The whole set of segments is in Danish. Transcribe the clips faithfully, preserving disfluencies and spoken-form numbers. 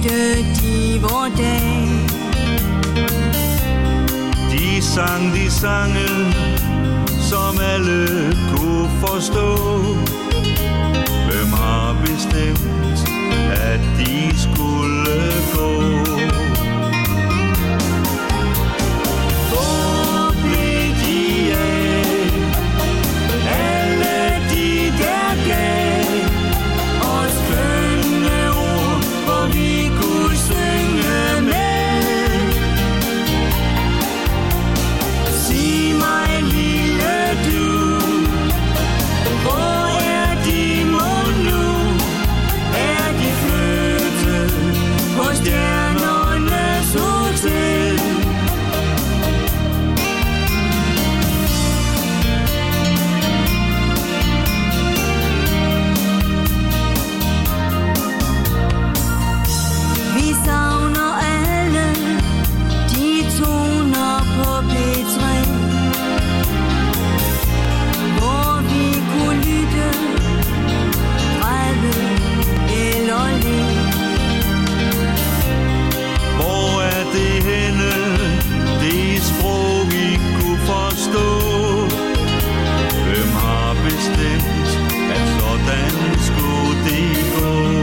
nytte de vor dag. De sang de sange, som alle kunne forstå. Hvem har bestemt, at de skulle gå? Hvor blev de af? Alle de der gav os skønne ord, hvor vi kunne synge med. Sig mig, lille du, hvor er de mon nu? Er de flyttet på Stjernernes Hotel? Vi savner alle de toner på P tre, hvor vi kunne lytte, græde eller le. Hvor er det henne, det sprog vi kunne forstå? Hvem har bestemt, at sådan skulle det gå?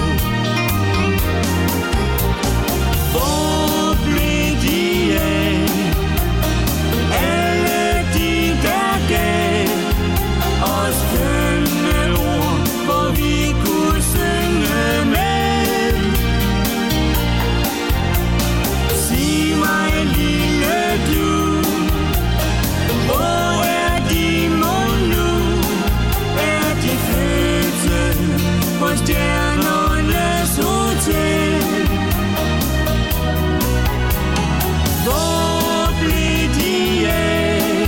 Hvor blev de af? Alle de der gav os skønne ord, hvor vi kunne synge med. Sig mig, lille du, hvor er de mon nu? Er de flyttet på Stjernernes Hotel? Hvor blev de af?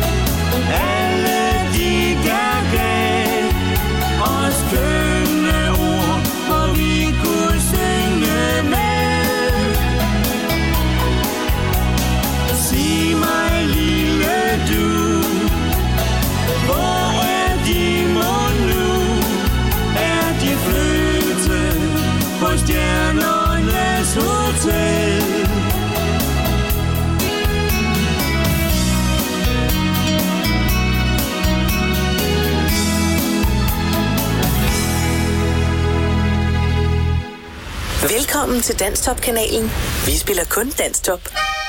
Alle de der gav os skønne ord, hvor vi kunne synge med. Sig mig, lille du, hvor er de mon nu? Er de flyttet på Stjernernes Hotel? Velkommen til Danstop-kanalen. Vi spiller kun Danstop.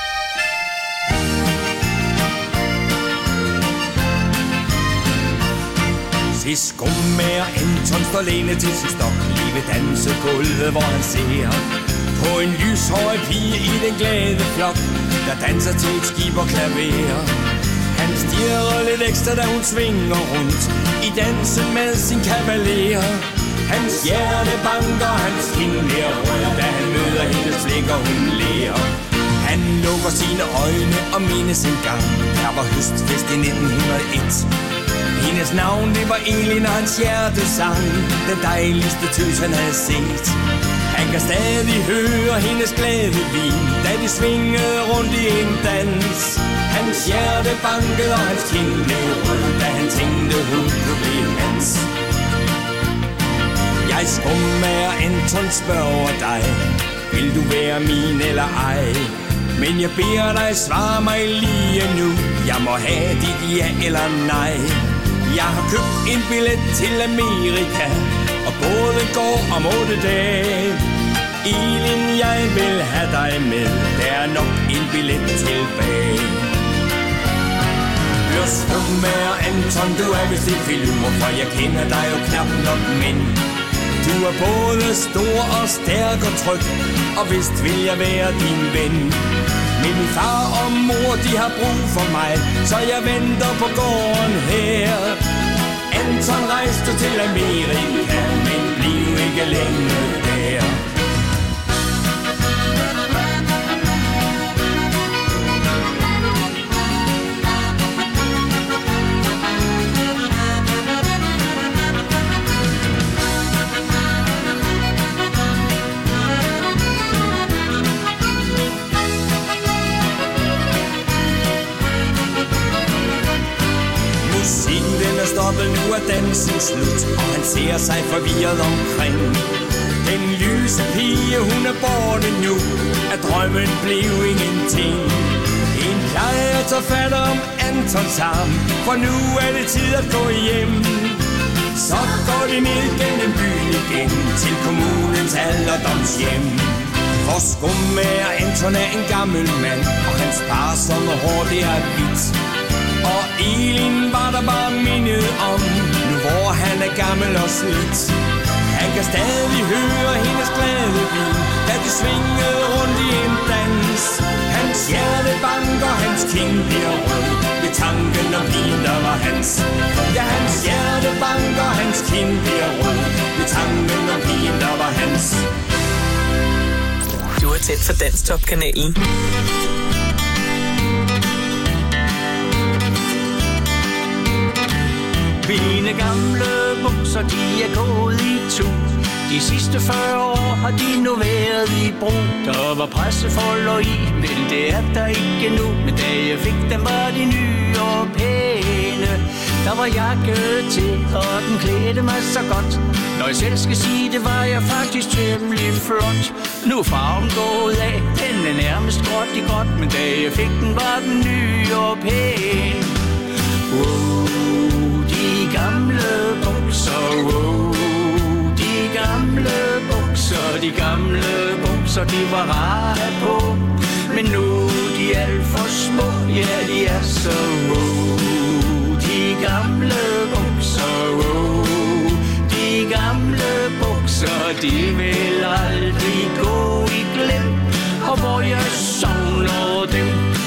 Sidst skummager Anton står læne til sin stok, lige ved dansegulvet, hvor han ser på en lyshåret pige i den glade flok, der danser til et skib og klaver. Han stirrer lidt ekstra, da hun svinger rundt i dansen med sin kavaler. Hans hjerte banker, hans kind bliver rød, da han møder hendes blik, og hun ler. Han lukker sine øjne og mindes en gang, der var høstfest i nitten hundrede og et. Hendes navn, det var Elin, og hans hjerte sang den dejligste tøs, han havde set. Han kan stadig høre hendes glæde vin, da de svingede rundt i en dans. Hans hjerte bankede, og hans kind blev rød, da han tænkte, hun kunne blive hans. Jeg skummager Anton spørger dig, vil du være min eller ej? Men jeg beder dig, svar mig lige nu, jeg må have dit ja eller nej. Jeg har købt en billet til Amerika, og båden går om otte dage. Elin, jeg vil have dig med, der er nok en billet tilbage. Hør skummager Anton, du er vist en filur, for jeg kender dig jo knap nok, men du er både stor og stærk og tryg, og vist vil jeg være din ven. Men min far og mor, de har brug for mig, så jeg venter på gården her. Anton rejste til Amerika, men bliv ikke længe der. Musikken den er stoppet, nu er er dansen slut, og han ser sig forvirret omkring. Den lyse pige, hun er borte nu, at drømmen blev ingenting. En plejer tager fat om Antons arm, for nu er det tid at gå hjem. Så går de ned gennem byen igen, til kommunens alderdomshjem. For skummager Anton er en gammel mand, og hans sparsomme hår det er hvidt. Og Elin var der bare mindet om, nu hvor han er gammel og slidt. Han kan stadig høre hendes glade vin, da de svingede rundt i en dans. Hans hjerte banker, hans kind bliver rød, ved tanken om pigen, der var hans. Ja, hans hjerte banker, hans kind bliver rød, ved tanken om pigen, der var hans. Du er tæt for Danstop-kanalen. Mine gamle bukser, de er gået i tu. De sidste fyrre år har de nu været i brug. Der var pressefolder i, men det er der ikke nu. Men da jeg fik dem, var de nye og pæne. Der var jakke til, og den klædte mig så godt. Når jeg selv skal sige det, var jeg faktisk temmelig flot. Nu er farven gået af, den er nærmest gråt i gråt. Men da jeg fik den, var den nye og pæne. Wow, de gamle bukser, wow. De gamle bukser, de gamle bukser, de var rare på. Men nu er de alt for små, ja, de er så wow. De gamle bukser, wow. De gamle bukser, de vil aldrig gå i glem. Og hvor jeg savner dem.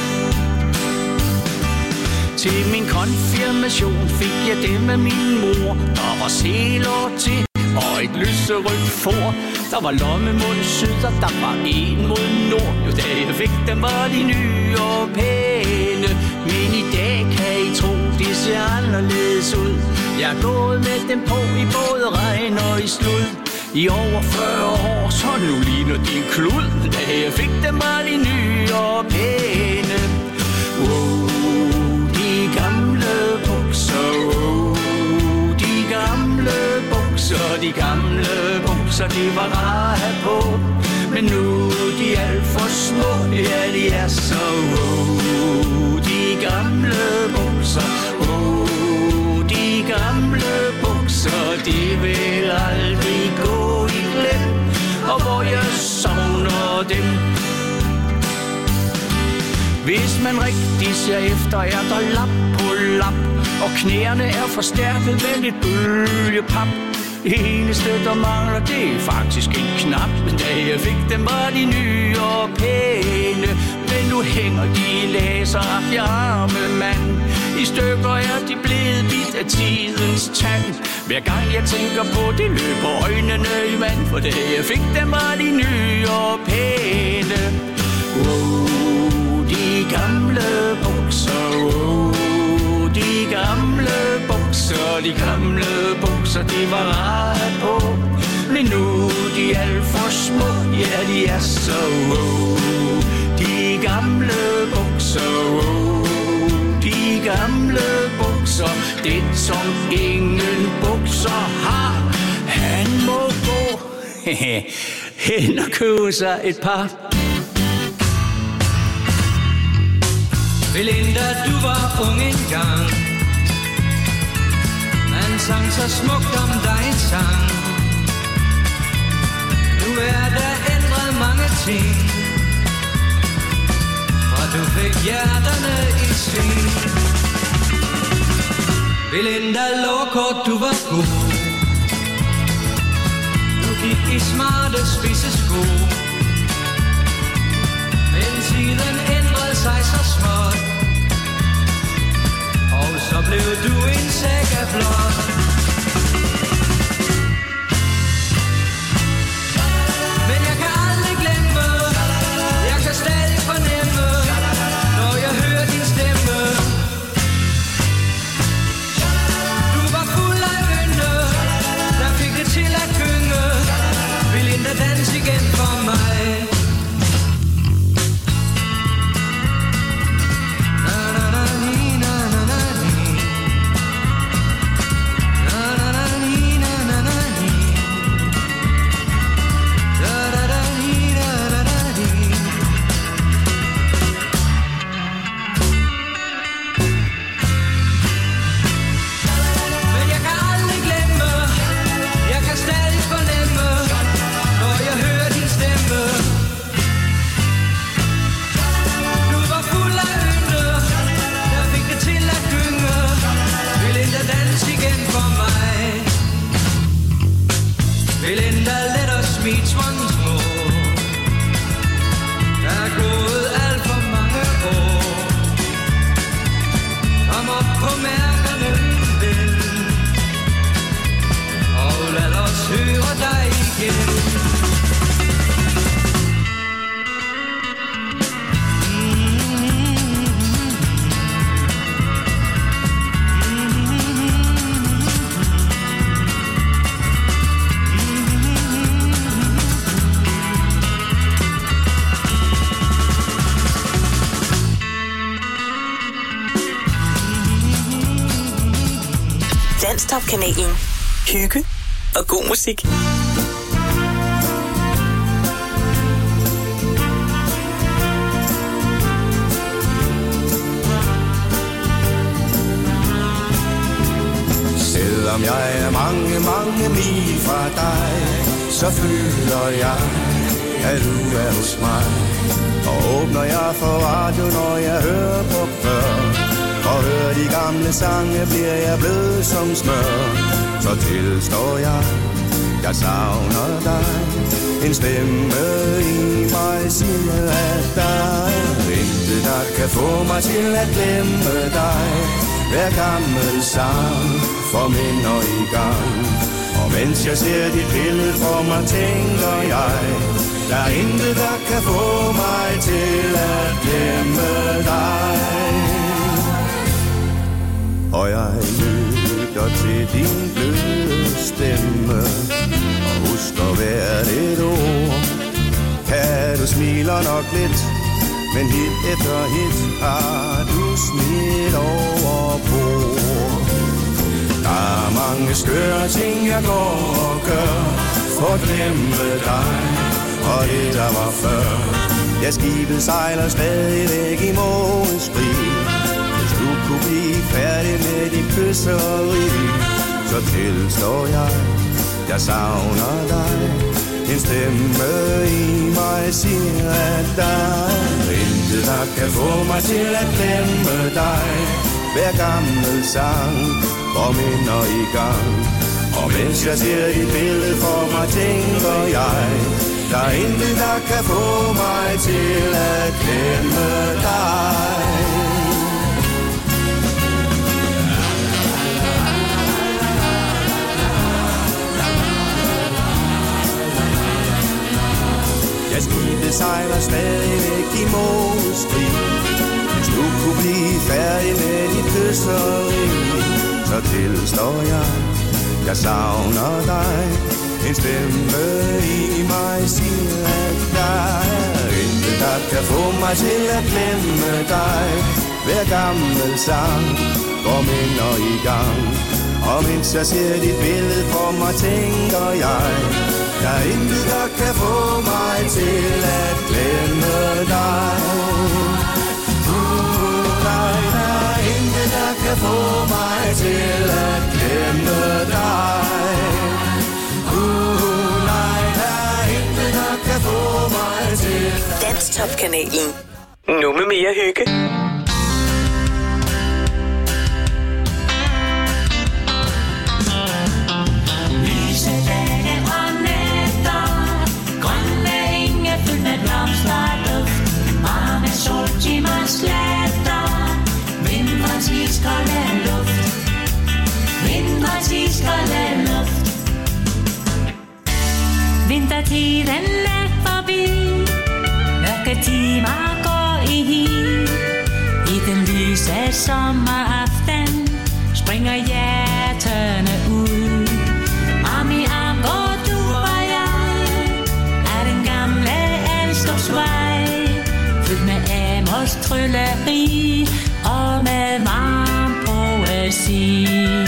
Til min konfirmation fik jeg dem af min mor. Der var seler til og et lyserødt for. Der var lomme mod syd, og der var en mod nord. Jo, da jeg fik dem, var de nye og pæne. Men i dag kan I tro, de ser anderledes ud. Jeg er gået med dem på i både regn og i slud. I over fyrre år, så nu ligner de en klud. Da jeg fik dem, var de nye og pæne. Wow, de gamle bukser, wow. De gamle bukser, de gamle bukser, de var rare på. Men nu er de alt for små, ja, de er så wow. De gamle bukser, wow. De gamle bukser, de vil aldrig gå i glem. Og hvor jeg savner dem. Hvis man rigtig ser efter, er der lap på lap. Og knæerne er forstærket med lidt bølgepap. Det eneste, der mangler, det er faktisk en knap. Men da jeg fik dem, var de nye og pæne. Men nu hænger de i laser, jeg arme mand. I stykker er de blevet bit af tidens tand. Hver gang jeg tænker på det, løber øjnene i vand. For da jeg fik dem, var de nye og pæne. Wow, de gamle bukser, wow. De gamle bukser, de gamle bukser, de var rare på. Men nu er de alt for små, ja, de er så wow. De gamle bukser, wow. De gamle bukser, det som ingen bukser har. Han må gå hen og købe sig et par. Belinda, du var ung engang. Man sang så smukt om dig en sang. Nu er der ændret mange ting, og du fik hjerterne i sving. Belinda, lovkort, du var god. Du gik i smarte spidse sko. Men tiden ændrede sig så småt, og så blev du en sæk af blåt. Men jeg kan aldrig glemme, jeg kan stadig fornemme, når jeg hører din stemme. Du var fuld af ynde, der fik det til at gynge. Belinda, dans igen for mig. høre dig igen. Danstop-kanalen. Hygge og god musik. Selvom jeg er mange, mange mil fra dig, så føler jeg, at du er hos mig. Og åbner jeg for radio, når jeg hører på før, og hører de gamle sange, bliver jeg blød som smør. Så tilstår jeg, jeg savner dig. En stemme i mig siger, at der er intet, der kan få mig til at glemme dig. Hver gammel sang får minder i gang, og mens jeg ser dit billede for mig, tænker jeg, der er intet, der kan få mig til at glemme dig. Og jeg lytter til din bløde stemme, og husker hvert et ord. Kan du smiler nok lidt, men hit efter hit har du smidt over bord. Der er mange skøre ting, jeg går og gør, for at glemme dig, og det der var før. Ja, skibet sejler stadigvæk i mågens skrig. Du kunne blive færdig med dit kysseri, så tilstår jeg, jeg savner dig. En stemme i mig siger, at der er intet, der kan få mig til at glemme dig. Hver gammel sang går minder i gang, og mens jeg ser dit billede for mig, tænker jeg, der er intet, der kan få mig til at glemme dig. Jeg skibet sejler stadigvæk i målstrid. Hvis du kunne blive færdig med dit kysseri, så tilstår jeg, jeg savner dig. En stemme i mig siger, at der er intet, der kan få mig til at glemme dig. Hver gammel sang går minder i gang, og mens jeg ser dit billede for mig, tænker jeg, der er intet, der kan få mig til at glemme dig. Uh, nej, der er intet, der kan få mig til at glemme dig. Uh, nej, der er intet, der kan få mig til. Danstop-kanalen. Nu med mere hygge. Sletter, vinterens iskolde luft, vinterens iskolde luft. Vintertiden er forbi, mørke timer går i hi. I den lyse sommeraften springer hjerterne ud. Arm i arm går du og jeg af den gamle Elskobsvej, fyldt med Amors trylleri og med varm poesi.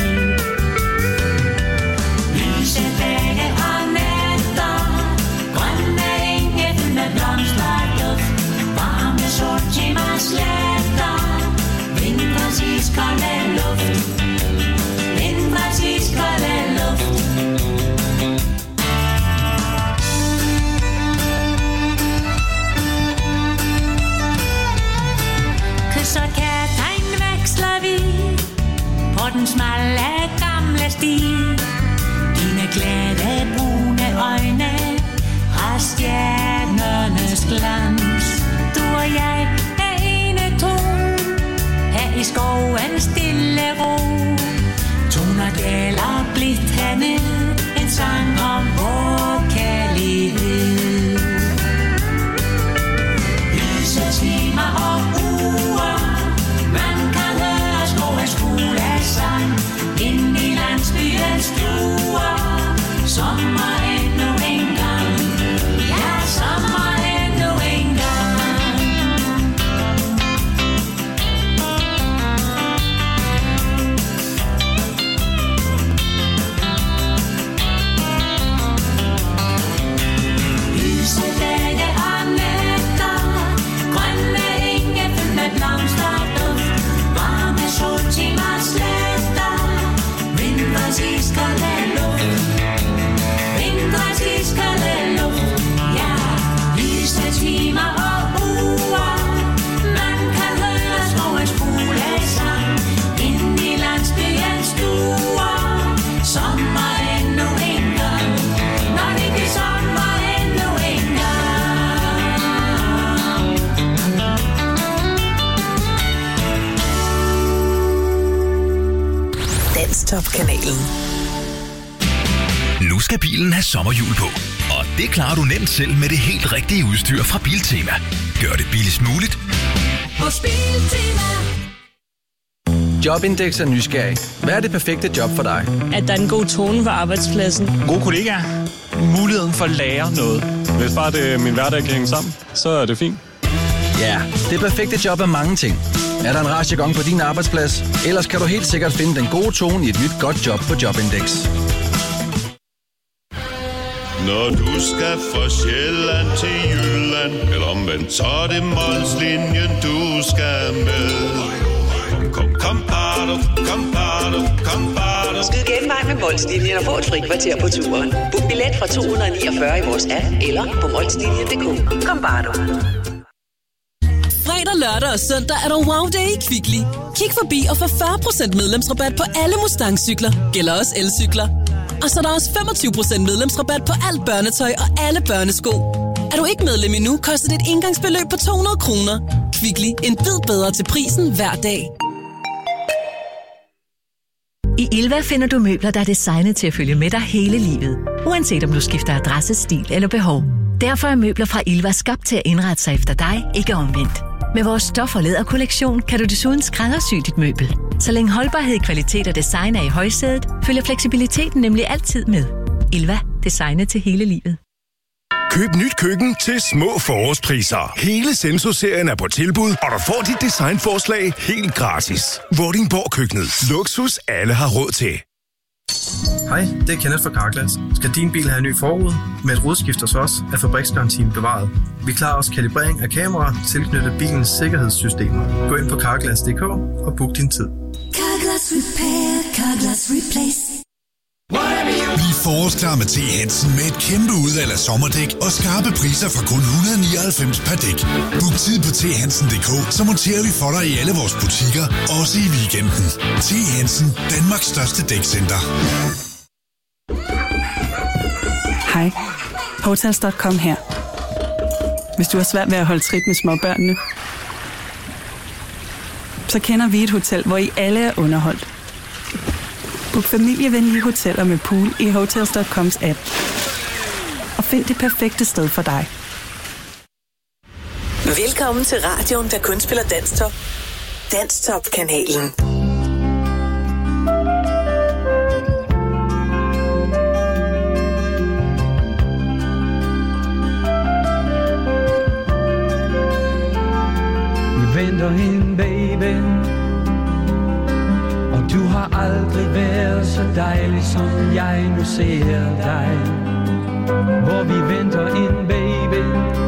Lyse dage og nætter, grønne enge fyldt med blomster og duft, varme soltimer sletter, vinterens iskolde luft, vinterens iskolde luft. Så kærtegn veksler vi på den smalle gamle sti. Dine glade brune øjne har stjernernes glans. Du og jeg er ene ton her i skovens stille ro. Toner gælder blidt herned, en sang om Danstop-kanalen. Nu skal bilen have sommerhjul på, og det klarer du nemt selv med det helt rigtige udstyr fra Biltema. Gør det billigst muligt hos Biltema. Jobindex er nysgerrig. Hvad er det perfekte job for dig? At der er en god tone på arbejdspladsen. Gode kollegaer. Muligheden for at lære noget. Hvis bare det, min hverdag kan hænge sammen, så er det fint. Ja, det perfekte job er mange ting. Er der en rarjargon på din arbejdsplads? Ellers kan du helt sikkert finde den gode tone i et nyt godt job på Jobindex. Når du skal fra Sjælland til Jylland, eller omvendt, så er det Molslinjen, du skal med. Kom, kom, kom, bado, kom, bado, kom, bado. Skyd genvej med Molslinjen og få et fri kvarter på turen. Book billet fra to hundrede niogfyrre i vores app, eller på molslinjen punktum d k. Kom, bado. Fredag, lørdag og søndag er der wow day i Kvickly. Kig forbi og få fyrre procent medlemsrabat på alle Mustang-cykler. Gælder også elcykler. Og så er der også femogtyve procent medlemsrabat på alt børnetøj og alle børnesko. Er du ikke medlem endnu, koster det et engangsbeløb på to hundrede kroner. Kvickly, en bid bedre til prisen hver dag. I Ilva finder du møbler, der er designet til at følge med dig hele livet. Uanset om du skifter adresse, stil eller behov. Derfor er møbler fra Ilva skabt til at indrette sig efter dig, ikke omvendt. Med vores stof- og læderkollektion kan du desuden skræddersy dit møbel. Så længe holdbarhed, kvalitet og design er i højsædet, følger fleksibiliteten nemlig altid med. Ilva. Designet til hele livet. Køb nyt køkken til små forårspriser. Hele Senso-serien er på tilbud, og du får dit designforslag helt gratis. Vordingborg Køkkenet. Luksus alle har råd til. Hej, det er Kenneth fra Carglass. Skal din bil have en ny forrude? Med et rodskift hos os er fabriksgarantien bevaret. Vi klarer også kalibrering af kameraer tilknyttet bilens sikkerhedssystemer. Gå ind på carglass punktum d k og book din tid. Carglass Repair, Carglass Replace. Bliv forårsklar med T. Hansen med et kæmpe udvalg af sommerdæk og skarpe priser fra kun et hundrede nioghalvfems per dæk. Book tid på t hansen punktum d k, så monterer vi for dig i alle vores butikker, også i weekenden. T. Hansen, Danmarks største dækcenter. Hej, Hotels punktum com her. Hvis du har svært ved at holde trit med småbørnene, så kender vi et hotel, hvor I alle er underholdt. Book familievenlige hoteller med pool i Hotels punktum coms app. Og find det perfekte sted for dig. Velkommen til radioen, der kun spiller Danstop. Danstop-kanalen. Vi venter hende, baby. Du har aldrig været så dejlig, som jeg nu ser dig. Hvor vi venter ind, baby.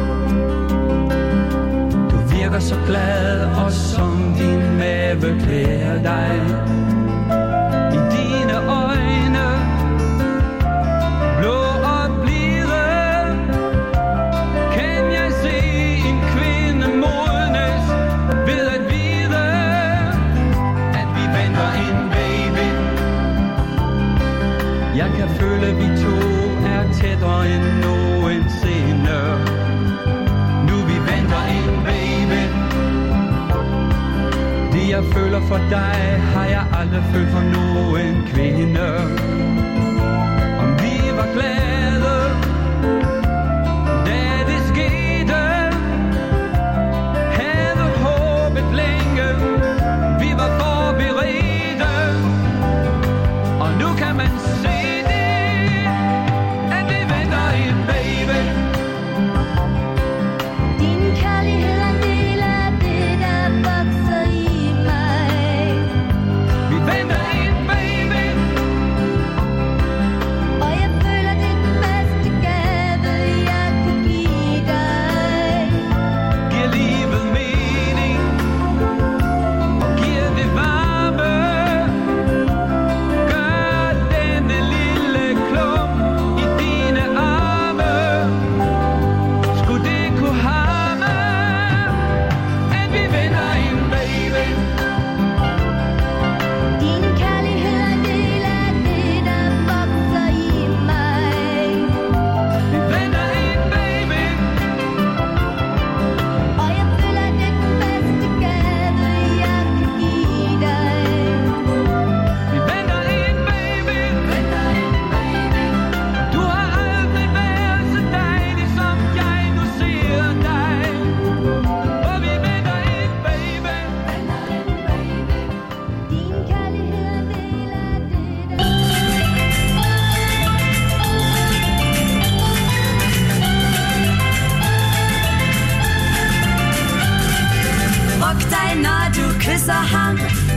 Du virker så glad, og som din mave klæder dig. I dine øjne, blå og blide, kan jeg se en kvinde modnes ved at vide, at vi venter ind. Jeg kan føle, at vi to er tættere end nogensinde. Nu vi venter ind, baby. Det jeg føler for dig, har jeg aldrig følt for nogen kvinde. Om vi var glade, da det skete, havde håbet længe, vi var forberedte. Og nu kan man se,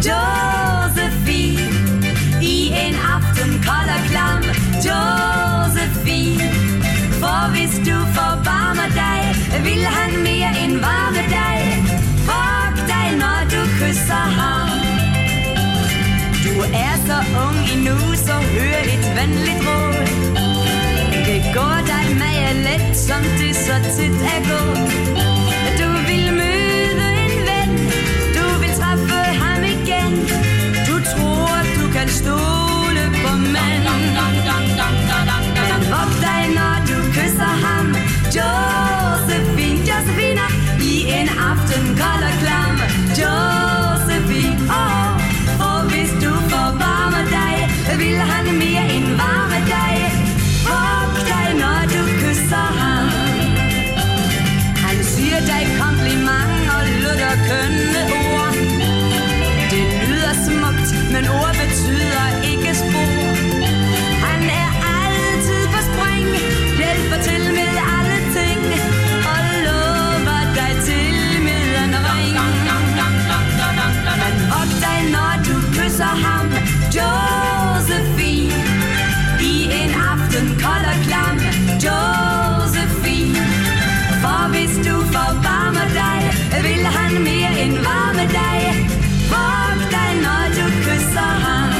Josephine. I en aften kold og klam, Josephine. For hvis du forbarmer dig, vil han mere end varme dig. Fuck dig, når du kysser ham. Du er så ung endnu, så hør et venligt råd. Det går dig meget let, som det så tit er gået. Du vil møde en ven, du vil træffe ham igen. Du tror, du kan stole på mænd. Men vok dig, når du kysser ham, Josephine, Josephine. I en aften kold og klam, Josephine. Oh, for hvis du forvarmer dig, vil han mere end varme dig. Vok dig, når du kysser ham. Han siger dig kompliment og lutter kønne ord. Det lyder smukt, men ord betyder ikke spor. Han er altid på spring, hjælper til med alle ting, og lover dig til med en ring. Men vok dig, når du kysser ham, Josephine. I en aften kold og klam, Josephine. For hvis du forvarmer dig, vil han mere end varme dig. Vok dig, når du kysser ham.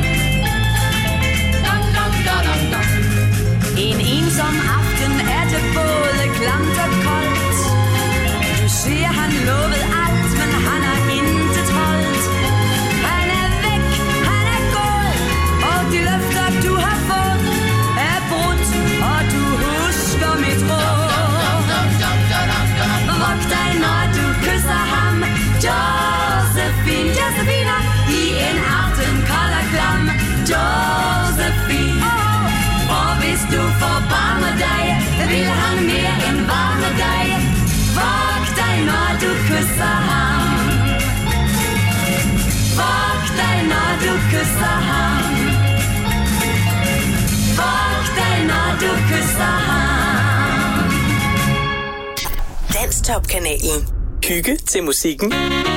En ensom aften er det både klamt og koldt. Du siger, han lovede alt, men han har intet holdt. Han er væk, han er gået, og de løfter, du har fået, er brudt, og du husker mit råd. Vok dig, når du kysser ham, Josephine, Josephine. I en aften kold og klam, Josephine. Oh, for hvis du forbarmer dig, vil han mere end varme dig. Vok dig, når du kysser ham. Vok dig, når du kysser ham. Vok dig, når du kysser ham. Danstop-kanalen. Hygge til musikken.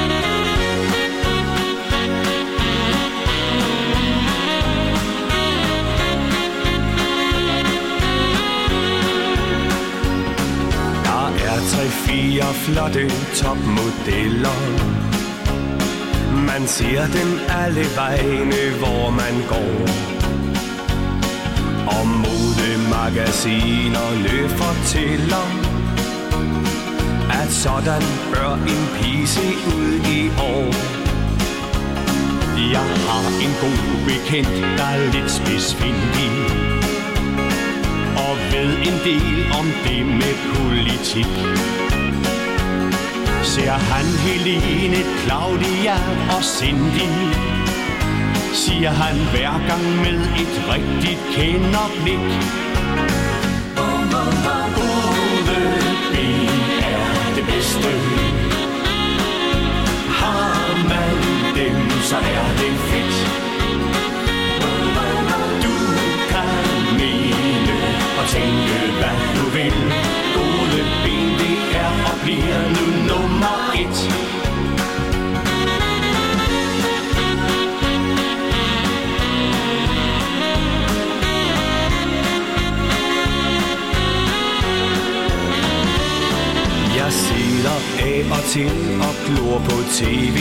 Der er tre-fire flotte topmodeller. Man ser dem alle vegne, hvor man går. Og modemagasinerne fortæller, at sådan bør en pige se ud i år. Jeg har en god bekendt, der er lidt spidsfindig og ved en del om det med politik. Ser han Helene, Claudia og Cindy, siger han hver gang med et rigtigt kenderblik. Gode ben er det bedste. Har man dem, så er det fedt. Du kan mene og tænke, hvad du vil. Gode ben, det er og bliver nu nummer et. Jeg sidder af og til og glor på tv.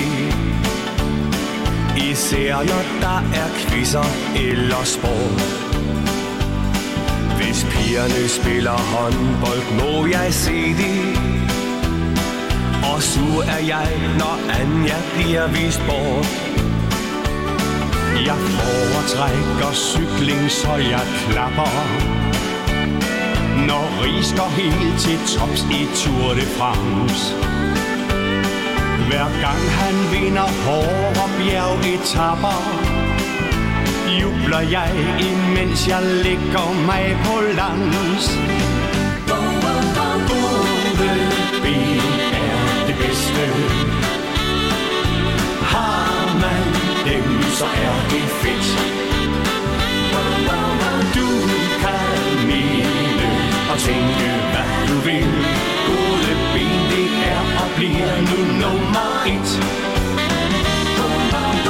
Især når der er quizzer eller sport. Hvis pigerne spiller håndbold, må jeg se det. Og sur er jeg, når Anja bliver vist bort. Jeg foretrækker cykling, så jeg klapper. Når Ries går helt til tops i Tour de France. Hver gang han vinder hårde bjergetapper, jubler jeg, imens jeg lægger mig på lands. Gode ben er det bedste. Har man dem, så er det fedt. Du kan mene og tænke, hvad du vil. Gode ben, det er og bliver nu nummer et.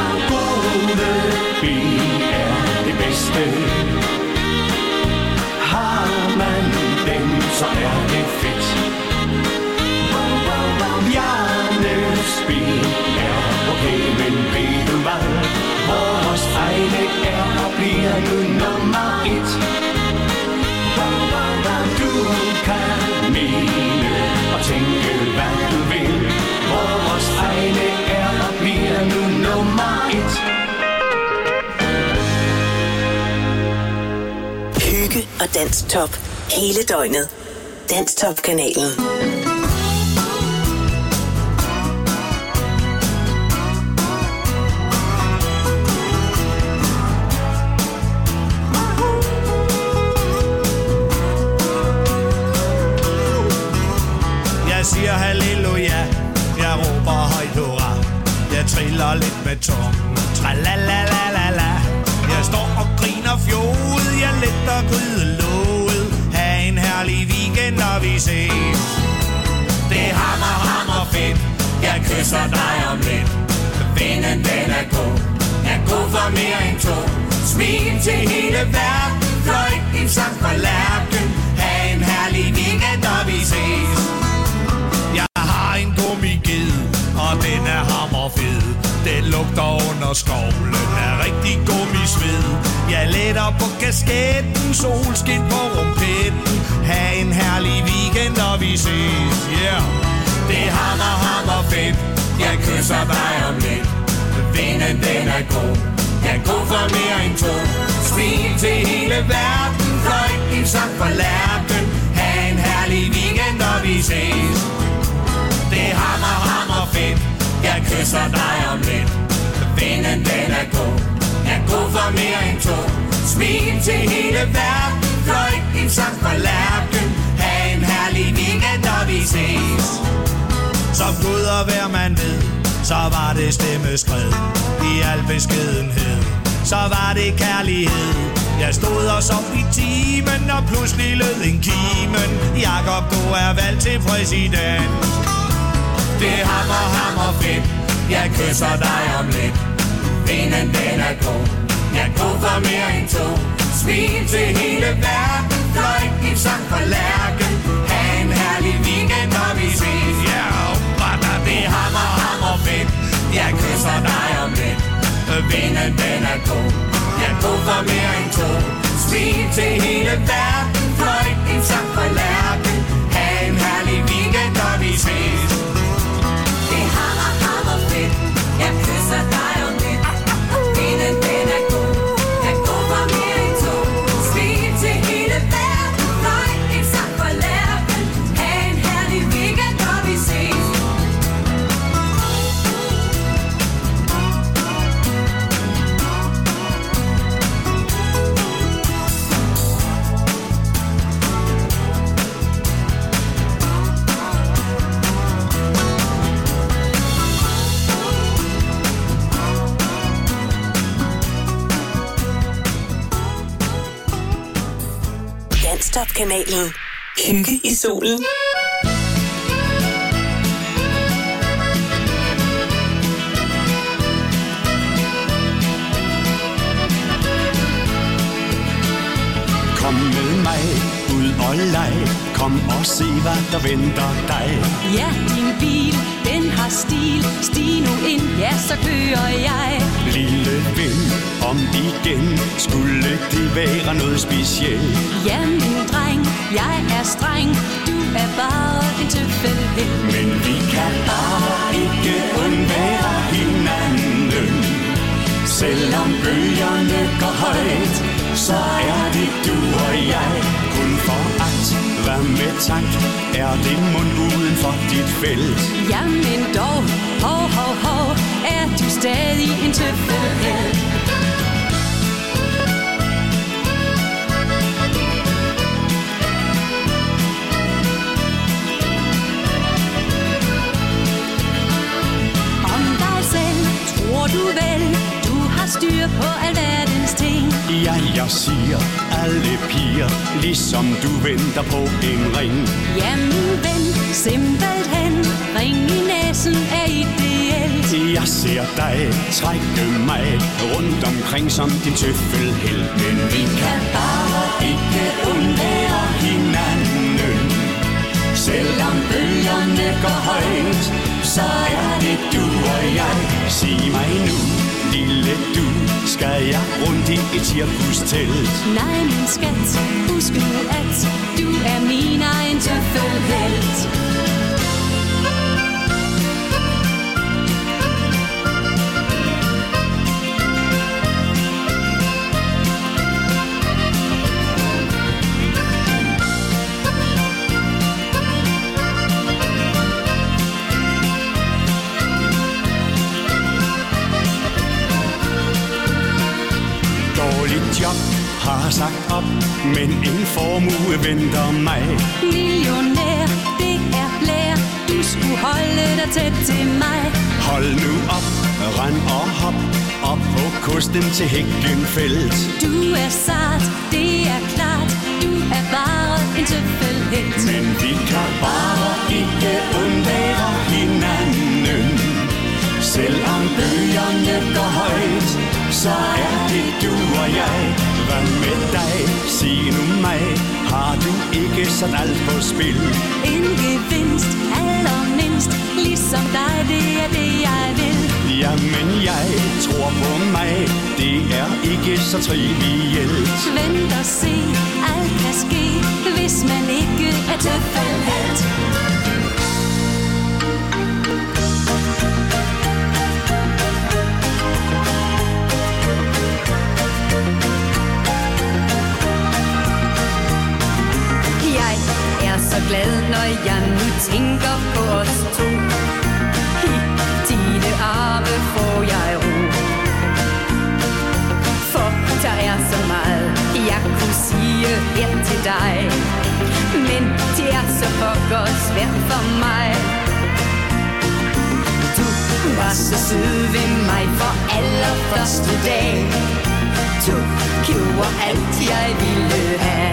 Hygge og Dansk Top. Hele døgnet. Dansk Top-kanalen. Jeg siger halleluja, jeg råber højt hurra. Jeg triller lidt med tungen, tralalalala. Jeg står og griner fjoget, jeg letter grydelåget. Ha' en herlig weekend, når vi ses. Det er hammer, hammer fedt, jeg kysser dig om lidt. Vinden den er god, jeg er god for mere end to. Smil til hele verden, fløjt en sang fra lærken. Ha' en herlig weekend, når vi ses. Jeg har en gummiged, og den er hammerfed. Den lugter under skovlen af rigtig gummisved. Jeg letter på kasketten, solskin på rumpetten. Ha' en herlig weekend, når vi ses, yeah. Det er hammer, hammer fedt, jeg kysser dig om lidt. Vinden den er god, jeg er god for mere end to. Smil til hele verden, fløjt en sang for lærken. Ha' en herlig weekend, når vi ses. Det er hammer, hammer fedt, jeg kysser dig om lidt. Vinden den er god, jeg er god for mere end to. Smil til hele verden, fløjt en sang for lærken. Ha' en herlig weekend, når vi ses. Som Gud og hver man ved, så var det stemmeskred. I al beskedenhed, så var det kærlighed. Jeg stod og sov i timen, og pludselig lød en kimen. Jakob, du er valgt til præsident. Det er hammer, hammer fedt, jeg kysser dig om lidt. Vinden den er god, jeg er god for mere end to. Smil til hele verden, fløjt en sang for lærken. Ha' en herlig weekend, når vi ses, yeah. Det er hammer, hammer fedt, jeg kysser dig om lidt. Vinden den er god, jeg er god for mere end to. Smil til hele verden, fløjt en sang for lærken. Ha' en herlig weekend, når vi ses. Det er hammer, hammer fedt, jeg kysser dig om lidt. Vinden den er god, jeg er god for mere end to. Smil til hele verden, fløjt en sang for lærken. Ha' en herlig weekend, når vi ses. Top-kanalen. Hygge i solen. Kom med mig ud og leg. Kom og se, hvad der venter dig. Ja, din bil, den har stil. Stig nu ind, ja, så kører jeg. Lille ven, om igen skulle det være noget specielt. Ja, min dreng, jeg er streng. Du er bare en tilfælde. Men vi kan bare ikke undvære hinanden. Selvom bølgerne går højt, så er det du og jeg. Kun for agt, hvad med tak, er det mund uden for dit felt. Jamen dog, hov, hov, hov, er du stadig en tilfælde. Om dig selv tror du vel, du har styr på alverdens ting. Ja, jeg siger alle piger, ligesom du venter på en ring. Jamen ven, simpelthen, ring i næsen er ideelt. Jeg ser dig trække mig rundt omkring som din tøffelheld. Men vi kan bare ikke undvære hinanden. Selvom bølgerne går højt, så er det du og jeg. Sig mig nu, lille du, skal jeg rundt i et cirkustelt? Nej, min skat, husk nu, at du er min egen tøffelhelt. sagt op, men en formue venter mig. Millionær, det er blær. Du skulle holde dig tæt til mig. Hold nu op, rend og hop, op på kosten til Hækkenfeldt. Du er sart, det er klart. Du er bare en tøffelhelt. Men vi kan bare ikke undvære hinanden. Selvom bølgerne går højt, så er det du og jeg. Hvad med dig? Sig nu mig. Har du ikke sat alt på spil? En gevinst, allermindst. Ligesom dig, det er det jeg vil. Jamen jeg tror på mig. Det er ikke så trivielt. Vent og se, alt kan ske, hvis man ikke er tøffelhelt. Så glad, når jeg nu tænker på os to. I dine arme får jeg ro. For der er så meget, jeg kunne sige her til dig. Men det er så pokker svært for mig. Du var så sød ved mig for allerførste dag. Du gjorde alt, jeg ville have.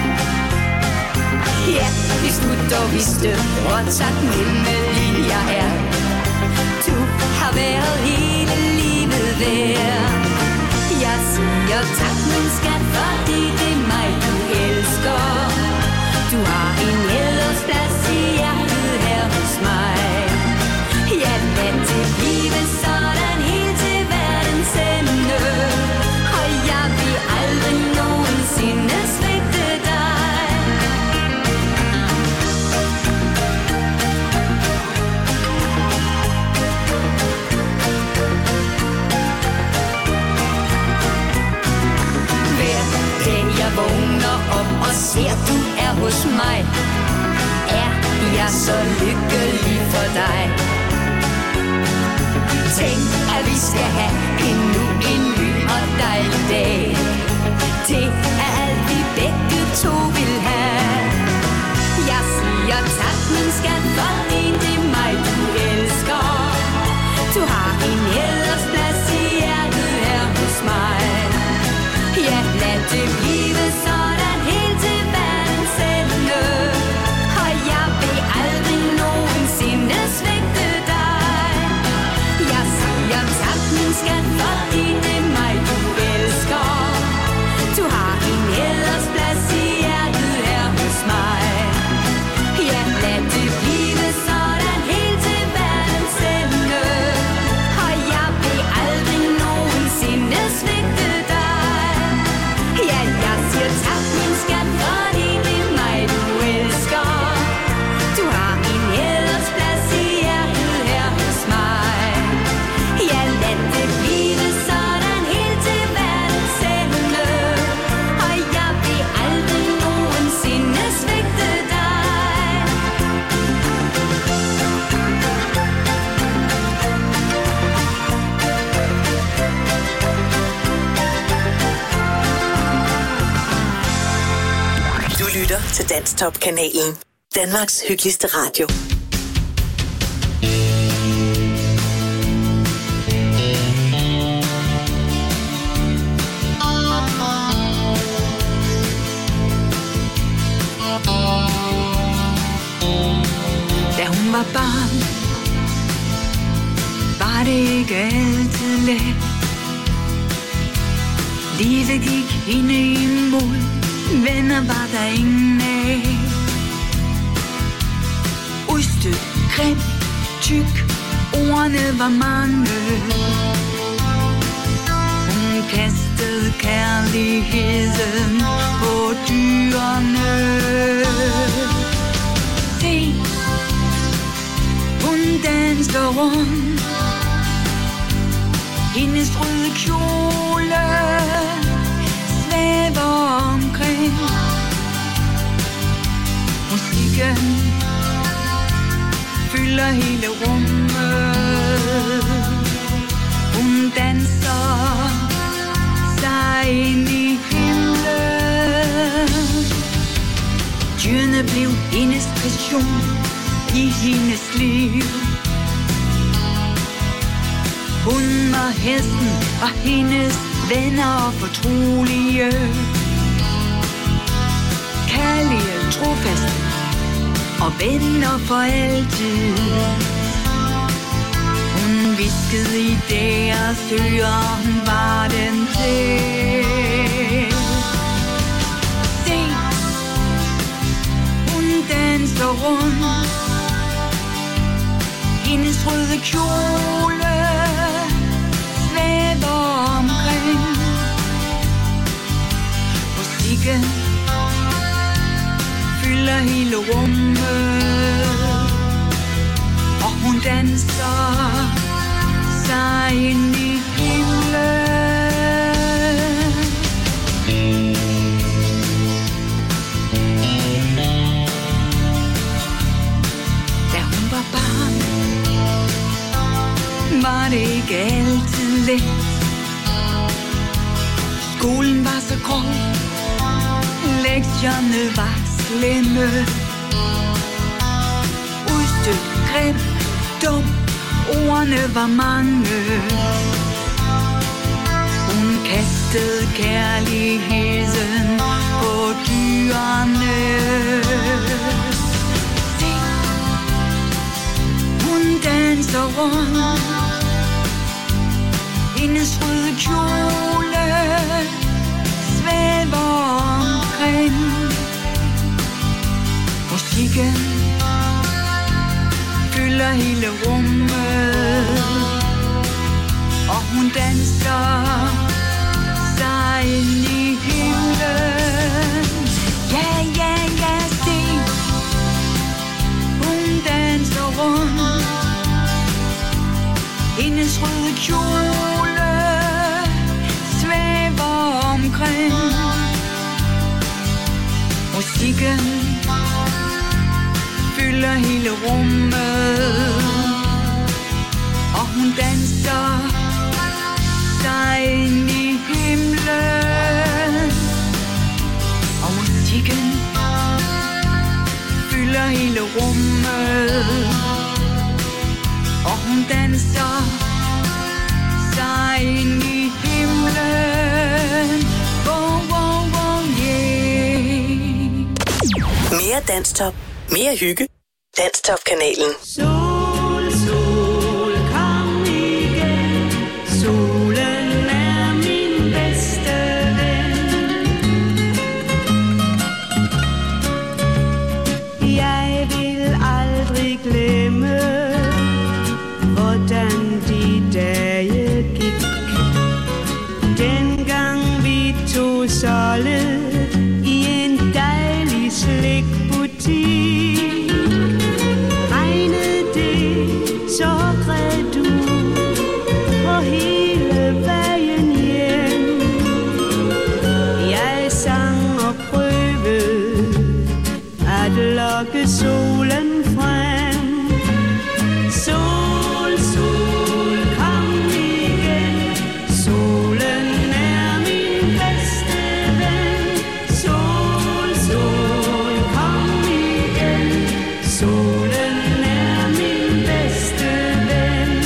Ja, hvis du dog vidste, hvor taknemmelig jeg er. Du har været hele livet værd. Jeg siger tak, min skat, fordi det er mig, du elsker. Du har en hædersplads i hjertet her hos mig. Ja, lad det blive sådan helt til verdens ende. Og jeg vil aldrig nogensinde svigte dig. Vågner op og ser, du er hos mig. Er jeg så lykkelig for dig? Tænk, at vi skal have endnu en ny og dejlig dag. Det er alt, vi begge to vil have. Jeg siger tak, min skat, fordi det er mig, du elsker. Du har en hædersplads i hjertet her hos mig. Ja, lad det blive sådan helt til verdens ende. Og jeg vil aldrig nogensinde svigte dig. Jeg siger tak, min skat, fordi det er mig, du elsker. Du har en hædersplads i hjertet her hos mig. Ja, lad det blive sådan helt til verdens ende. Og jeg vil aldrig nogensinde svigte dig. Ja, jeg siger tak, min skat, fordi det er mig, du elsker. Du har en hædersplads i hjertet her hos mig. Ja, lad det blive sådan helt til verdens ende. Og jeg vil aldrig nogensinde svigte dig. Du lytter til Danstop-kanalen. Danmarks hyggeligste radio. Da hun var barn, var det ikke altid let. Livet gik hende imod. Venner var der ingen af. Udstødt, grim, tyk, ordene var mange. Hun kastede kærligheden på dyrene. Se, hun danste rundt. Hendes røde kjole svæver omkring. Musikken fylder hele rummet. Hun danser sig ind i himlen. Dyrene blev hendes passion i hendes liv. Hun og hesten var hendes venner og fortrolige. Kærlige, trofaste og venner for altid. Hun viskede i deres ører, hun var den til. Se, hun danser rundt. Hendes røde kjole svæver omkring. Musikken fylder hele rummet, og hun danser sig ind i himlen. Da hun var barn, var det ikke altid let. Skolen var så grov, lektierne var slemme. Udstødt, grim, dum, ordene var mange. Hun kastede kærligheden på dyrene. Se, hun danser rundt. Hendes røde kjole svæver omkring. Musikken fylder hele rummet, og hun danser sig ind i himlen. Ja, ja, ja, se, hun danser rundt. Hendes røde kjole svæver omkring. Musikken fylder hele rummet, og hun danser sig ind i himlen. Og musikken fylder hele rummet, og hun danser sig ind i himlen. Oh, oh, oh, yeah. Mere Danstop. Mere hygge. Danstop-kanalen. Sol, sol, kom igen. Solen er min bedste ven. Jeg vil aldrig glemme, hvordan de dage gik. Dengang vi tog soldet i en dejlig slikbutik. Så græd du på hele vejen hjem. Jeg sang og prøvede at lokke solen frem. Sol, sol, kom igen. Solen er min bedste ven. Sol, sol, kom igen. Solen er min bedste ven.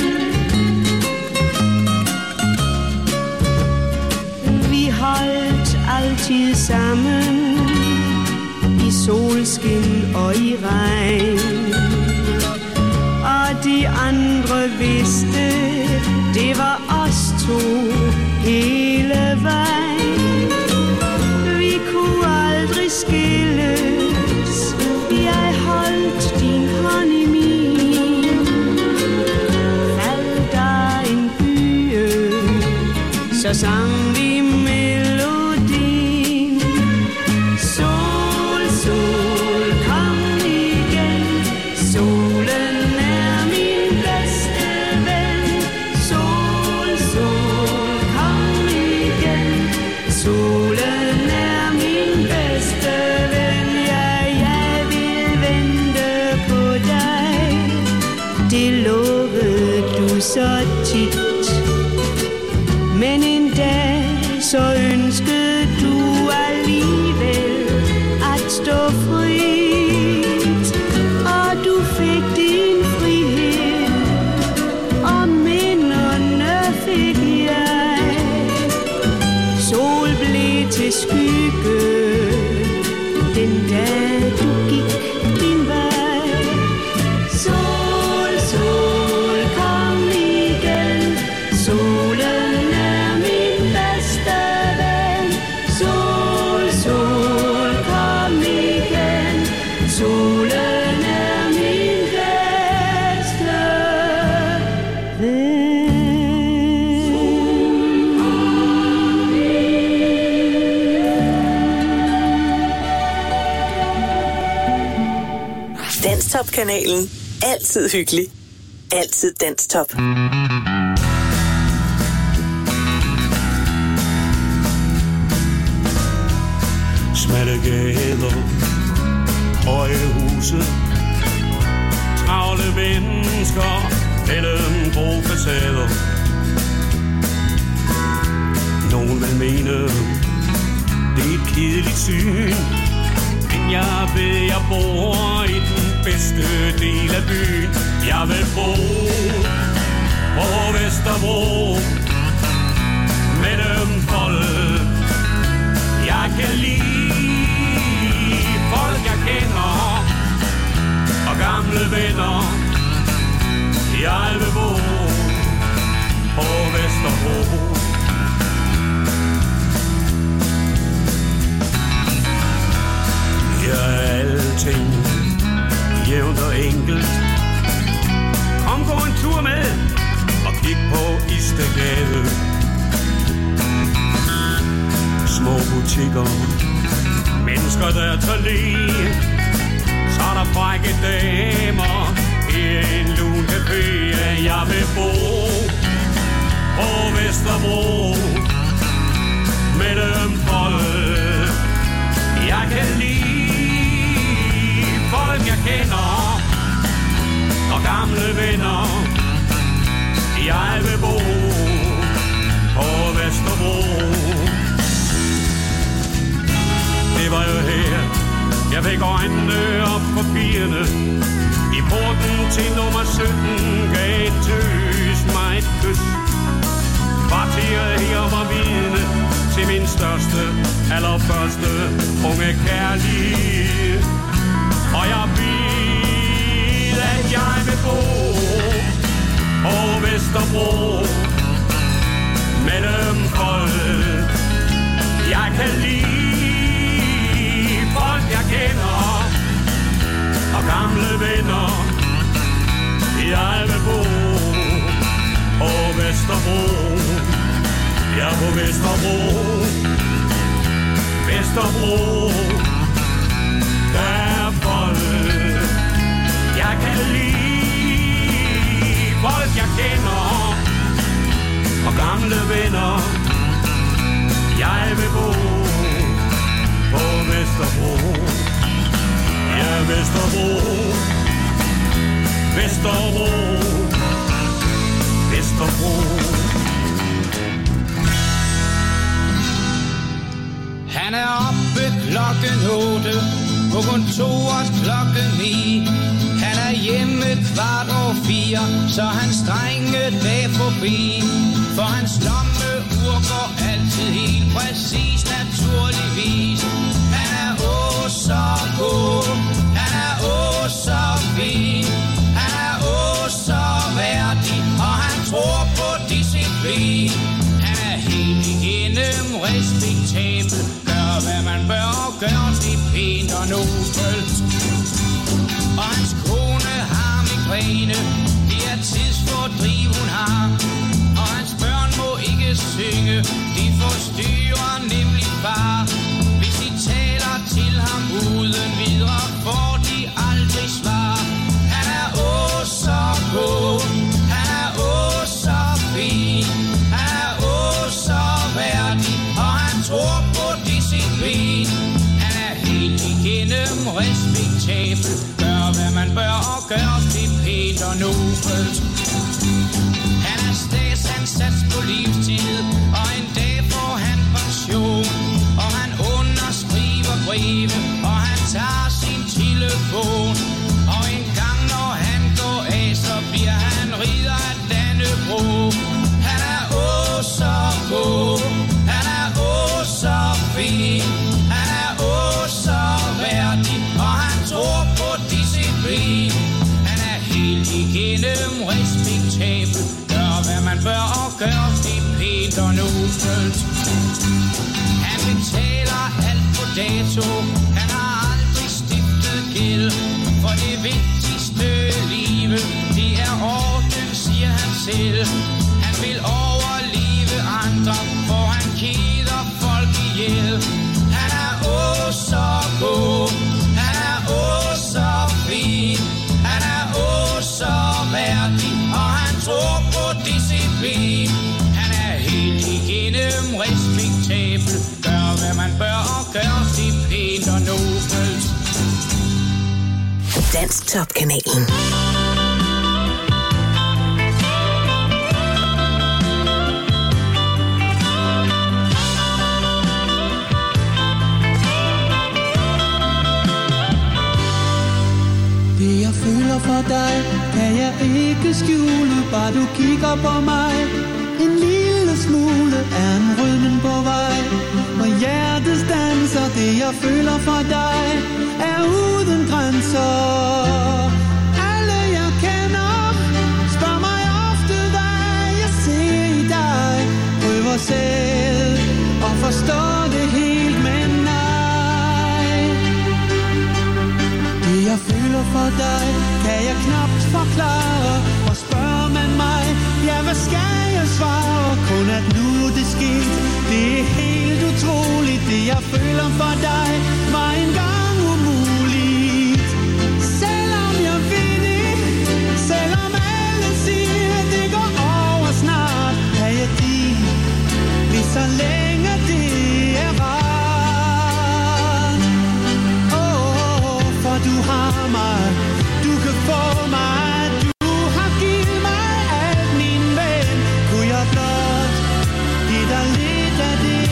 Vi holdt altid sammen i solskin og i regn. Og de andre vidste, det var os to hele vejen. Vi kunne aldrig skilles. Jeg holdt din hånd i min. Faldt der en bye, så sang vi melodien. Sol, sol, kom igen. Solen er min bedste ven. Sol, sol, kom igen. Solen er min bedste ven. Ja, jeg vil vente på dig. Det lovede du så tit. Men en dag så ønskede du alligevel at stå fri. Solen er min bedste ven. Danstop-kanalen. Altid hyggelig. Altid Danstop. Smalle gader, høje huse, travle mennesker mellem grå facader. Nogen vil mene, det er et kedeligt syn, men jeg ved, jeg bor i den bedste del af byen. Jeg vil bo på Vesterbro mellem folk. Jeg kan lide folk, jeg kender, og gamle venner. Jeg vil bo på Vesterbro. Her er alting jævnt og enkelt. Kom, gå en tur med og kig på Istedgade. Små butikker, mennesker der tager lige. Så er der frække damer i en lun café. Jeg vil bo på Vesterbro mellem folk. Jeg kan lide folk, jeg kender, og gamle venner. Jeg vil bo på Vesterbro. Det var jo her, jeg fik øjnene op for pigerne. I porten til nummer sytten gav en tøs mig et kys. Kvarteret her var vidne til min største, allerførste unge kærlighed. Og jeg ved, at jeg vil bo på Vesterbro mellem folk. Jeg kan lide folk, jeg kender, og gamle venner. Jeg vil bo på Vesterbro. Jeg er på Vesterbro. Vesterbro. Der er folk. Jeg kan lide folk, jeg kender, og gamle venner. Jeg vil bo på Vesterbro. Ja, Vesterbro. Vesterbro. Vesterbro. Han er oppe klokken otte, på kontoret klokken ni. Han er hjemme kvart over fire, så hans drenge dag forbi. For hans lommeur går altid helt præcis, naturligvis. Han er åh så god, han er åh så fin. Han er åh så værdig, og han tror på disciplin. Han er helt igennem respektabel, gør hvad man bør og gør det pænt og nobelt. Og hans kone har migræne, det er tidsfordriv hun har. Og hans børn må ikke synge, de forstyrrer nemlig far. Hvis de taler til ham uden videre, får de aldrig svar. Han er åh så god, han er åh så fin. Han er åh så værdig, og han tror på disciplin. Han er helt igennem respektabel, gør hvad man bør og gør det pænt og nobelt. Han er statsansat på livstid, og en dag får han pension. Og han underskriver breve, og han tager sin telefon. Og en gang når han går af, så bliver han ridder af Dannebro. Han er åh så god, han er åh så fin. Han er åh så værdig, og han tror på disciplin. Han er helt igennem respektabel, gør hvad man bør og gør det pænt og nobelt. Han betaler alt på dato, han har aldrig stiftet gæld. Og det vigtigste live, det er orden, siger han selv. Han vil overleve andre, for han keder folk ihjel. Han er åh så god, han er åh så fin, han er åh så værdig, og han tror på disciplin. Han er helt igennem respektabel, gør hvad man bør og gør det pænt og nobelt. Dansk Top-kanalen. Det jeg føler for dig, kan jeg ikke skjule, bare du kigger på mig. En lille smule er en rødmen på vej, og hjertet standser. Det jeg føler for dig er uden grænser. Alle jeg kender spørger mig ofte, hvad jeg ser i dig. Prøver selv at forstå det helt, men nej. Det jeg føler for dig, kan jeg knapt forklare. Og spørger man mig, ja hvad skal jeg svare? Kun at nu det skete, det er helt utroligt. Det jeg føler for dig, var engang umuligt. Selvom jeg ved det, selvom alle siger, det går over snart, er jeg din, lige så længe det er rart. Åh, oh, for du har mig, du kan få mig, du har givet mig alt, min ven. Kunne jeg blot give dig lidt af det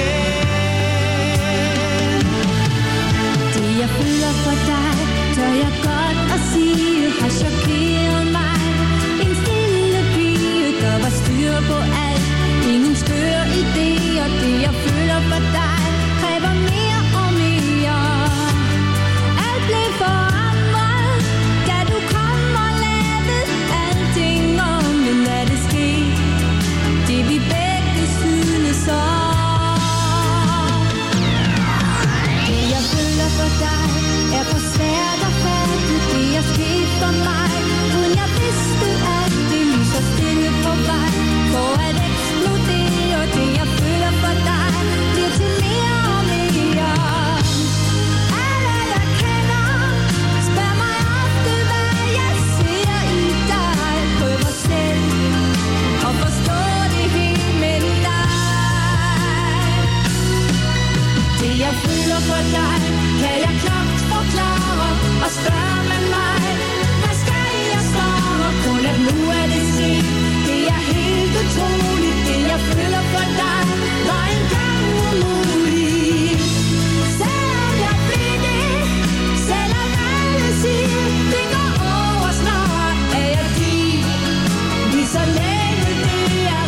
igen. Det jeg føler for dig, tør jeg godt at sige, har chokeret mig. En stille pige, der var styr på alt, ingen skøre idéer. Det jeg føler for dig, kræver mere og mere. Alt blev forandret, da du kom og lavede alting om. Men er det sket, det vi begge synes om. Det jeg føler for dig, er for svært at fatte. Det er sket for mig, uden jeg vidste, at det lige så stille på vej. For at eksplodere, det jeg føler for dig, bliver til mere og mere. Alle jeg kender spørger mig ofte, hvad jeg ser i dig. Prøver selv at forstå det helt, men dig. Det jeg føler for dig, kan jeg knapt forklare. Og spørger man mig, hvad skal jeg svare? Kun at nu er det set, det er helt utroligt. Det jeg føler for dig, var engang umuligt. Selvom jeg ved det, selvom alle siger, det går over snart, er jeg din, lige så længe det er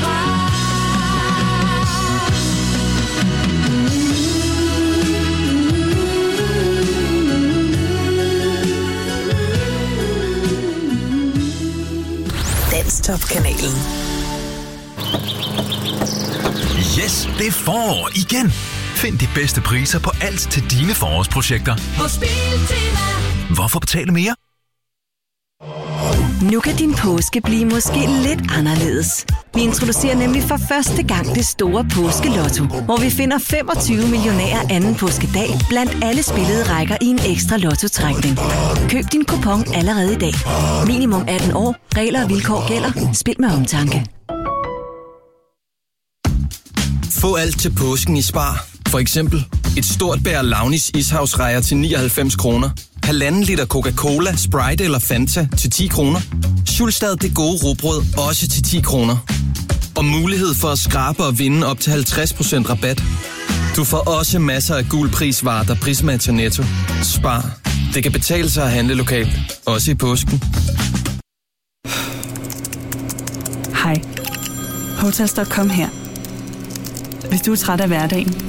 rart. Dansk Top-kanalen. Yes, det er forår igen. Find de bedste priser på alt til dine forårsprojekter. Hos Biltema. Hvorfor betale mere? Nu kan din påske blive måske lidt anderledes. Vi introducerer nemlig for første gang det store påskelotto, hvor vi finder femogtyve millionærer anden påskedag blandt alle spillede rækker i en ekstra lottotrækning. Køb din kupon allerede i dag. Minimum atten år. Regler og vilkår gælder. Spil med omtanke. Få alt til påsken i Spar. For eksempel et stort bær Launis ishavsrejer til nioghalvfems kroner. Halvanden liter Coca-Cola, Sprite eller Fanta til ti kroner. Schulstad det gode rugbrød også til ti kroner. Og mulighed for at skrabe og vinde op til halvtreds procent rabat. Du får også masser af gul prisvarer, der prismatcher Netto. Spar. Det kan betale sig at handle lokalt. Også i påsken. Hej. Hotels punktum com her. Hvis du er træt af hverdagen,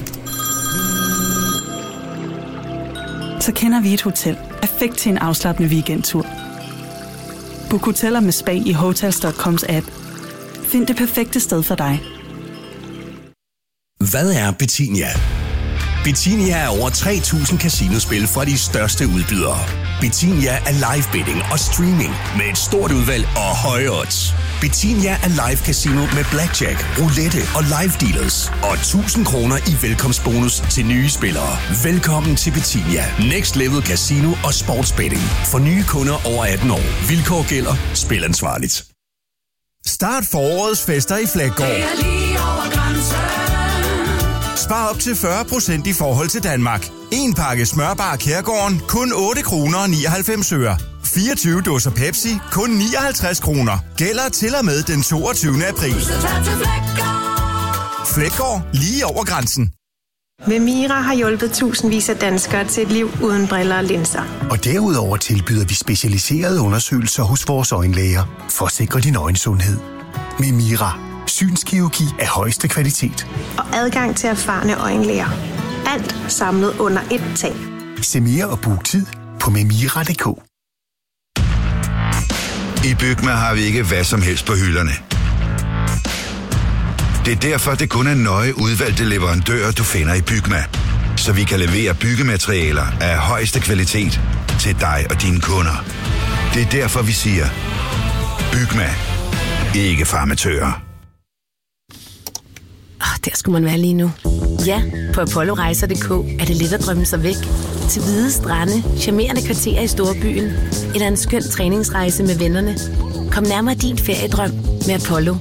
så kender vi et hotel perfekt til en afslappende weekendtur. Book hoteller med spa i Hotels punktum coms app. Find det perfekte sted for dig. Hvad er Betinia? Betinia er over tre tusind casinospil fra de største udbydere. Betinia er live betting og streaming med et stort udvalg og høje odds. Betinia er live casino med blackjack, roulette og live dealers. Og tusind kroner i velkomstbonus til nye spillere. Velkommen til Betinia. Next Level Casino og Sportsbetting. For nye kunder over atten år. Vilkår gælder. Spil ansvarligt. Start forårets fester i Flækgaard. Spar op til fyrre procent i forhold til Danmark. En pakke smørbar Kærgården, kun otte kroner og nioghalvfems øre. fireogtyve dåser Pepsi, kun nioghalvtreds kroner. Gælder til og med den toogtyvende april. Flækgaard, lige over grænsen. Memira har hjulpet tusindvis af danskere til et liv uden briller og linser. Og derudover tilbyder vi specialiserede undersøgelser hos vores øjenlæger for at sikre din øjensundhed. Memira. Synskirurgi af højeste kvalitet. Og adgang til erfarne øjenlæger. Alt samlet under ét tag. Se mere og book tid på memira punktum d k. I Bygma har vi ikke hvad som helst på hylderne. Det er derfor, det kun er nøje udvalgte leverandører, du finder i Bygma. Så vi kan levere byggematerialer af højeste kvalitet til dig og dine kunder. Det er derfor, vi siger, Bygma. Ikke for amatører. Oh, der skulle man være lige nu. Ja, på apollo rejser punktum d k er det let at drømme sig væk. Til hvide strande, charmerende kvarterer i storbyen, eller en skøn træningsrejse med vennerne. Kom nærmere din feriedrøm med Apollo.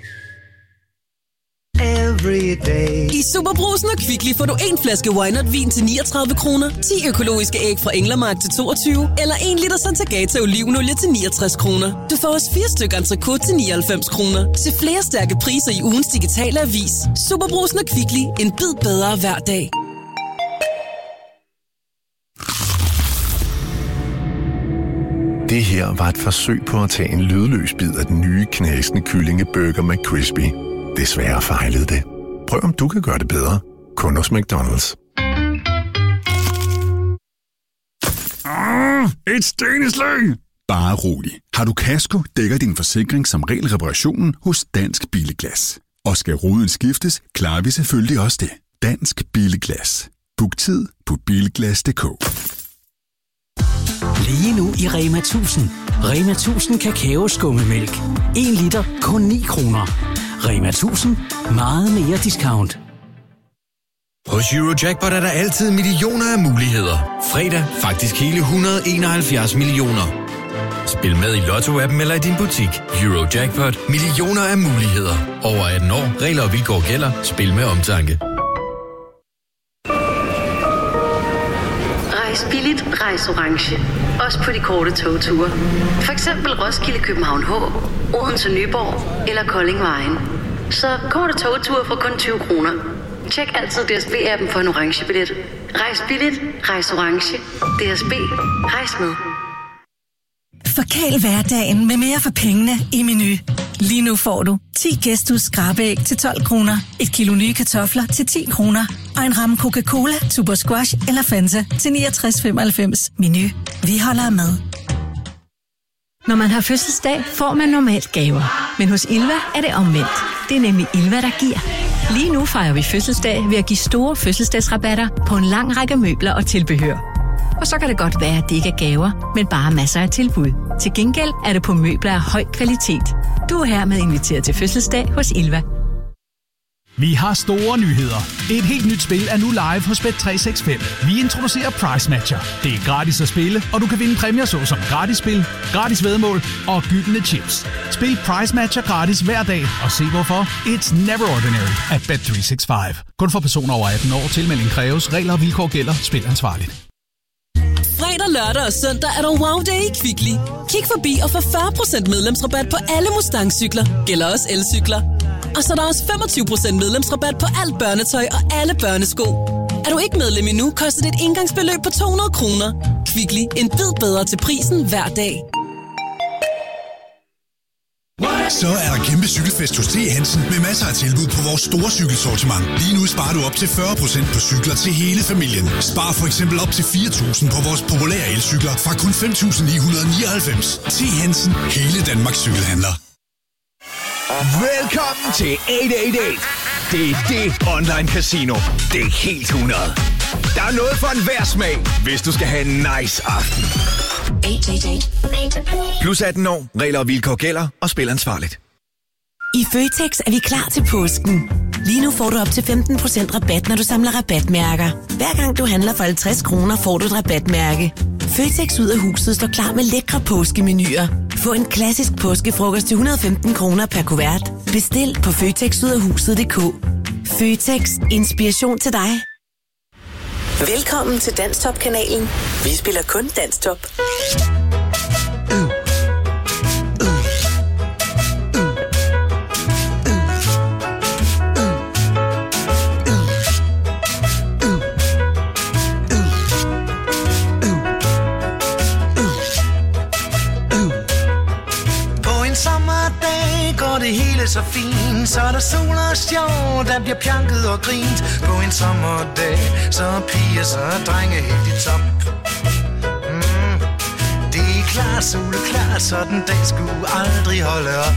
I Superbrusen og Kvickly får du en flaske Wynot-vin til niogtredive kroner, ti økologiske æg fra Englermark til toogtyve, eller en liter Santagata olivenolie til niogtres kroner. Du får også fire stykker entrecôte til nioghalvfems kroner. Se flere stærke priser i ugens digitale avis. Superbrusen og Kvickly. En bid bedre hver dag. Det her var et forsøg på at tage en lydløs bid af den nye knasende kyllingeburger McCrispy. Desværre fejlede det. Prøv om du kan gøre det bedre. Kun hos McDonald's. Ah, et steneslag! Bare rolig. Har du kasko, dækker din forsikring som regel reparationen hos Dansk Billeglas. Og skal ruden skiftes, klarer vi selvfølgelig også det. Dansk Billeglas. Book tid på bilglas punktum d k. Lige nu i Rema tusind. Rema tusind kakaoskummemælk. en liter kun ni kroner. Rema tusind. Meget mere discount. Hos Eurojackpot er der altid millioner af muligheder. Fredag faktisk hele et hundrede og enoghalvfjerds millioner. Spil med i Lotto-appen eller i din butik. Eurojackpot. Millioner af muligheder. Over atten år. Regler og vilkår gælder. Spil med omtanke. Rejs billigt, rejs orange. Også på de korte togture. For eksempel Roskilde, København H, Odense, Nyborg eller Kolding Vejen. Så korte togture for kun tyve kroner. Tjek altid D S B-appen for en orange billet. Rejs billigt, rejs orange. D S B. Rejs med. Forkæl hverdagen med mere for pengene i Menu. Lige nu får du ti Gæsthus skrabeæg til tolv kroner, et kilo nye kartofler til ti kroner og en ramme Coca-Cola, Super Squash eller Fanta til niogtres femoghalvfems. Menu. Vi holder med. Når man har fødselsdag, får man normalt gaver. Men hos Ilva er det omvendt. Det er nemlig Ilva, der giver. Lige nu fejrer vi fødselsdag ved at give store fødselsdagsrabatter på en lang række møbler og tilbehør. Og så kan det godt være, at det ikke er gaver, men bare masser af tilbud. Til gengæld er det på møbler af høj kvalitet. Du er hermed inviteret til fødselsdag hos Ilva. Vi har store nyheder. Et helt nyt spil er nu live hos Bet tre seks fem. Vi introducerer Price Matcher. Det er gratis at spille, og du kan vinde præmier såsom gratis spil, gratis væddemål og gyldne chips. Spil Price Matcher gratis hver dag, og se hvorfor. It's never ordinary at Bet tre seks fem. Kun for personer over atten år. Tilmelding kræves. Regler og vilkår gælder. Spil ansvarligt. Fredag, lørdag og søndag er der Wow Day i Kvickly. Kig forbi og få fyrre procent medlemsrabat på alle Mustang-cykler. Gælder også elcykler. Og så er der også femogtyve procent medlemsrabat på alt børnetøj og alle børnesko. Er du ikke medlem endnu, koster det et engangsbeløb på to hundrede kroner. Kvickly. En bid bedre til prisen hver dag. Så er der kæmpe cykelfest hos T. Hansen med masser af tilbud på vores store cykelsortiment. Lige nu sparer du op til fyrre procent på cykler til hele familien. Spar for eksempel op til fire tusind på vores populære elcykler fra kun fem tusind ni hundrede nioghalvfems. T. Hansen. Hele Danmarks cykelhandler. Velkommen til otte otte otte. det er det online casino. Det er helt hundrede. Der er noget for enhver smag, hvis du skal have en nice aften. Plus atten år, regler og vilkår gælder, og spil ansvarligt. I Føtex er vi klar til påsken. Lige nu får du op til femten procent rabat, når du samler rabatmærker. Hver gang du handler for halvtreds kroner, får du et rabatmærke. Føtex ud af huset står klar med lækre påskemenuer. Få en klassisk påskefrokost til et hundrede og femten kroner per kuvert. Bestil på føtex ud af huset punktum d k. Føtex. Inspiration til dig. Velkommen til Danstop-kanalen. Vi spiller kun Danstop. Det hele så fint, så er der sol og sjov, der bliver pjanket og grint. På en sommerdag, så er piger, så er drenge helt i top. Mm. Det er klart, sol er klart, så den dag skulle aldrig holde op.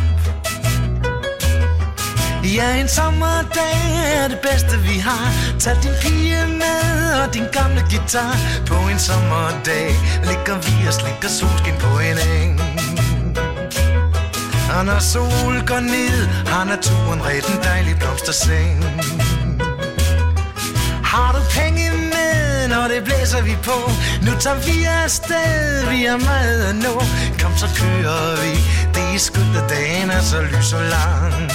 Ja, en sommerdag er det bedste vi har. Tag din pige med og din gamle guitar. På en sommerdag ligger vi og slikker solskin på en eng. Og når sol går ned, har naturen ret en dejlig blomsterseng. Har du penge med, når det blæser vi på? Nu tager vi afsted, vi har meget at nå. Kom, så kører vi, det er skønt, at dagen er så lys og lang.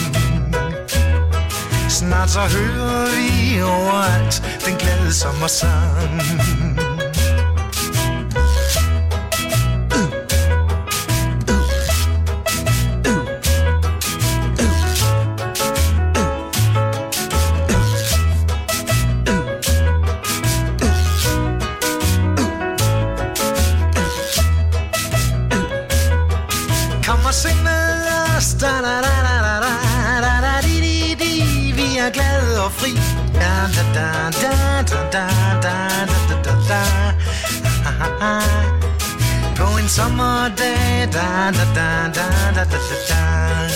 Snart så hører vi overalt den glade sommersang. Fri. Da, da, da, da, da, da, da, da, da, da. På en sommerdag, da, da, da, da, da, da, da.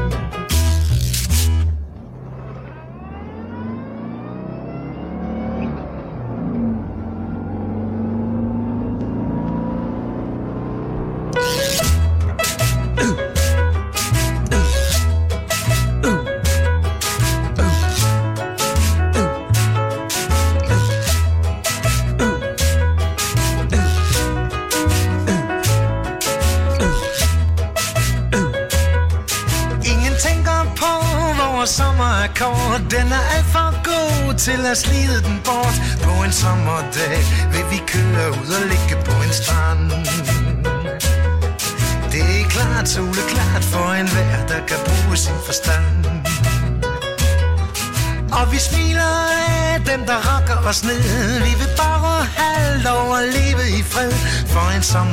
Den er alt for god til at slide den bort. På en sommerdag vil vi køre ud og ligge på en strand. Det er klart, sol er klart for enhver, der kan bruge sin forstand. Og vi smiler af dem, der rokker os ned. Vi vil bare have lov at leve i fred. For en sommer